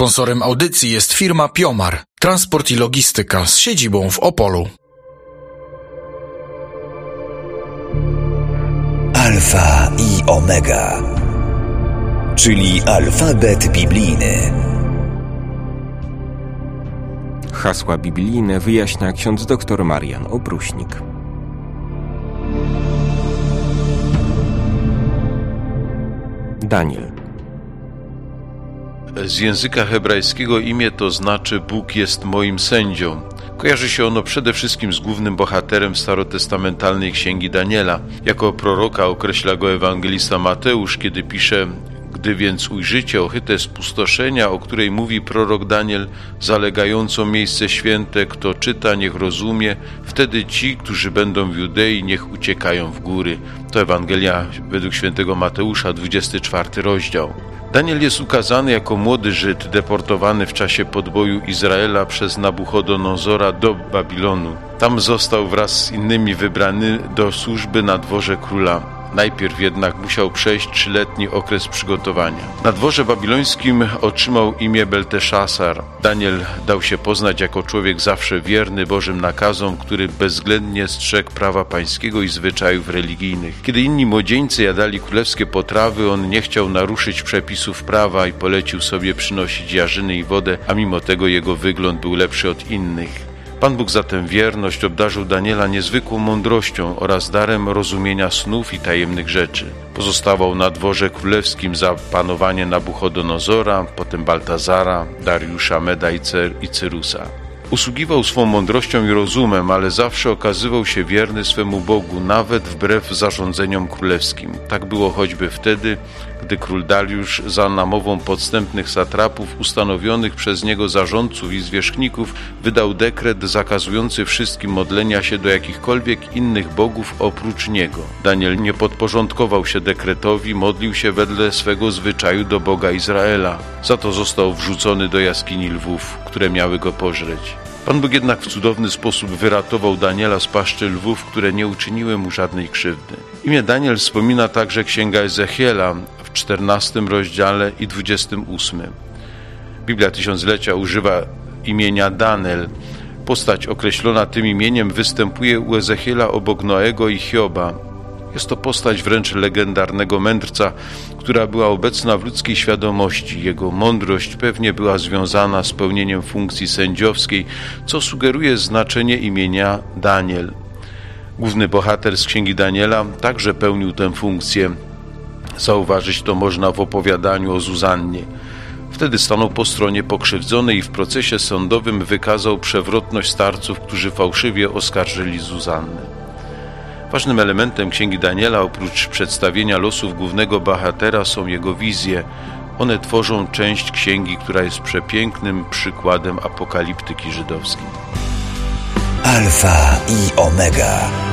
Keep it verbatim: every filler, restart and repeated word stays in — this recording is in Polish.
Sponsorem audycji jest firma Piomar, transport i logistyka z siedzibą w Opolu. Alfa i Omega, czyli alfabet biblijny. Hasła biblijne wyjaśnia ksiądz dr Marian Opruśnik. Daniel. Z języka hebrajskiego imię to znaczy Bóg jest moim sędzią. Kojarzy się ono przede wszystkim z głównym bohaterem starotestamentalnej księgi Daniela. Jako proroka określa go ewangelista Mateusz, kiedy pisze: Gdy więc ujrzycie ochytę spustoszenia, o której mówi prorok Daniel, zalegającą miejsce święte, kto czyta, niech rozumie, wtedy ci, którzy będą w Judei, niech uciekają w góry. To Ewangelia według świętego Mateusza, dwudziesty czwarty rozdział. Daniel jest ukazany jako młody Żyd deportowany w czasie podboju Izraela przez Nabuchodonozora do Babilonu. Tam został wraz z innymi wybrany do służby na dworze króla. Najpierw jednak musiał przejść trzyletni okres przygotowania. Na dworze babilońskim otrzymał imię Belteszazar. Daniel dał się poznać jako człowiek zawsze wierny Bożym nakazom, który bezwzględnie strzegł prawa pańskiego i zwyczajów religijnych. Kiedy inni młodzieńcy jadali królewskie potrawy, on nie chciał naruszyć przepisów prawa i polecił sobie przynosić jarzyny i wodę, a mimo tego jego wygląd był lepszy od innych. Pan Bóg za tę wierność obdarzył Daniela niezwykłą mądrością oraz darem rozumienia snów i tajemnych rzeczy. Pozostawał na dworze królewskim za panowanie Nabuchodonozora, potem Baltazara, Dariusza, Meda i, Cer- i Cyrusa. Usługiwał swą mądrością i rozumem, ale zawsze okazywał się wierny swemu Bogu, nawet wbrew zarządzeniom królewskim. Tak było choćby wtedy, gdy król Dariusz za namową podstępnych satrapów ustanowionych przez niego zarządców i zwierzchników wydał dekret zakazujący wszystkim modlenia się do jakichkolwiek innych bogów oprócz niego. Daniel nie podporządkował się dekretowi, modlił się wedle swego zwyczaju do Boga Izraela. Za to został wrzucony do jaskini lwów, które miały go pożreć. Pan Bóg jednak w cudowny sposób wyratował Daniela z paszczy lwów, które nie uczyniły mu żadnej krzywdy. Imię Daniel wspomina także księga Ezechiela w czternastym rozdziale i dwudziestym ósmym. Biblia Tysiąclecia używa imienia Daniel. Postać określona tym imieniem występuje u Ezechiela obok Noego i Hioba. Jest to postać wręcz legendarnego mędrca, która była obecna w ludzkiej świadomości. Jego mądrość pewnie była związana z pełnieniem funkcji sędziowskiej, co sugeruje znaczenie imienia Daniel. Główny bohater z księgi Daniela także pełnił tę funkcję. Zauważyć to można w opowiadaniu o Zuzannie. Wtedy stanął po stronie pokrzywdzonej i w procesie sądowym wykazał przewrotność starców, którzy fałszywie oskarżyli Zuzannę. Ważnym elementem księgi Daniela, oprócz przedstawienia losów głównego bohatera, są jego wizje. One tworzą część księgi, która jest przepięknym przykładem apokaliptyki żydowskiej. Alfa i Omega.